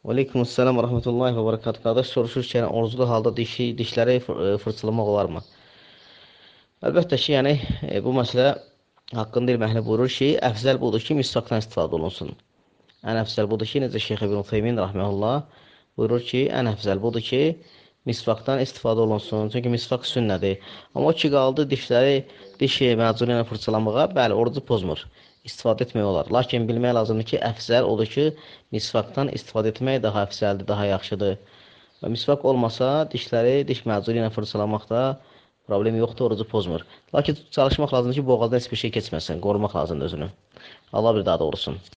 Aleykümselam və rəhmətullahi və bərəkatuhu. Qardaş soruşur ki, yəni oruclu halda dişləri fırçalamaq olarmı? Əlbəttə ki, yəni bu məsələ haqqında elm əhli buyurur ki, əfzəl budur ki, misvaqdan istifadə olunsun. Ən əfzəl budur ki, necə Şeyx İbn Ütheymin rahmehullah buyurur ki, ən əfzəl budur ki, misvaqdan istifadə olunsun. Çünki misvaq sünnədir. Amma o ki qaldı dişləri diş macunu ilə fırçalamağa, bəli, orucu pozmur. İstifadə etmək olar. Lakin bilmək lazımdır ki, əfzəl odur ki, misvaqdan istifadə etmək daha əfzəldir, daha yaxşıdır. Və misvaq olmasa, dişləri diş macunu ilə fırçalamaqda problem yoxdur, orucu pozmur. Lakin çalışmaq lazımdır ki, boğazdan heç bir şey keçməsin, qorumaq lazımdır özünü. Allah bir daha doğrusun.